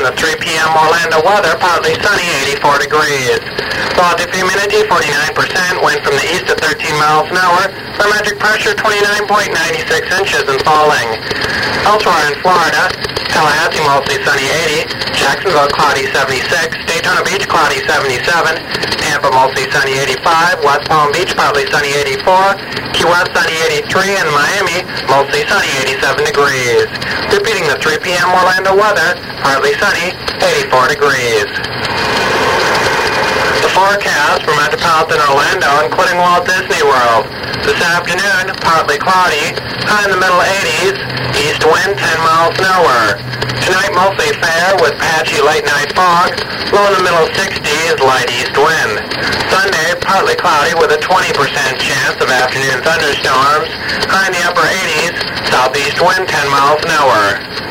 in the 3 p.m. Orlando weather, partly sunny, 84 degrees. Relative humidity, 49%, wind from the east at 13 miles an hour. Barometric pressure, 29.96 inches and falling. Elsewhere in Florida, Tallahassee, mostly sunny, 80. Jacksonville, cloudy, 76. Daytona Beach, cloudy, 77. Tampa, mostly sunny, 85. West Palm Beach, partly sunny, 84. Key West, sunny, 83. And Miami, mostly sunny, 87 degrees. Repeating the 3 p.m. Orlando weather, partly sunny, 84 degrees. The forecast for metropolitan Orlando, including Walt Disney World. This afternoon, partly cloudy, high in the middle 80s, east wind 10 miles an hour. Tonight, mostly fair with patchy late-night fog, low in the middle 60s, light east wind. Sunday, partly cloudy with a 20% chance of afternoon thunderstorms, high in the upper 80s, southeast wind 10 miles an hour.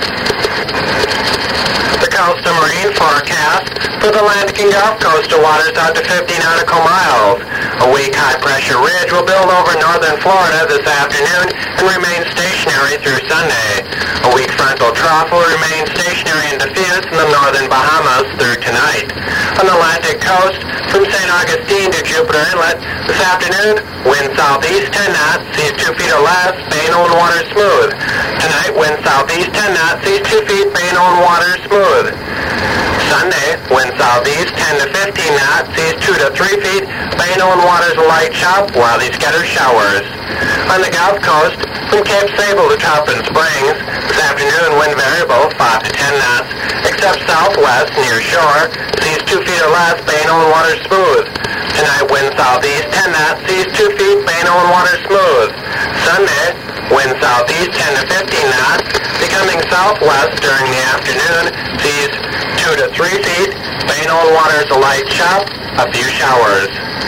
The coastal marine forecast for the Atlantic and Gulf coastal waters out to 50 nautical miles. A weak high-pressure ridge will build over northern Florida this afternoon and remain stationary through Sunday. A weak frontal trough will remain stationary and diffuse in the northern Bahamas through tonight. On the Atlantic coast, from St. Augustine to Jupiter Inlet, this afternoon, wind southeast 10 knots, seas 2 feet or less, Bayonne water smooth. Tonight, wind southeast 10 knots, seas 2 feet, Bayonne water smooth. Sunday, wind southeast 10 to 15 knots, seas 2 to 3 feet, Bayonne waters light chop, while scattered showers. On the Gulf Coast, from Cape Sable to Tarpon Springs, this afternoon wind variable 5 to 10 knots, except southwest near shore, seas 2 feet or less, Bayonne water smooth. Tonight, wind southeast 10 knots, seas 2 feet, Bayonne water smooth. Sunday, wind southeast 10 to 15 knots, becoming southwest during the afternoon, seas 2 to 3 feet, Bayonne waters a light chop, a few showers.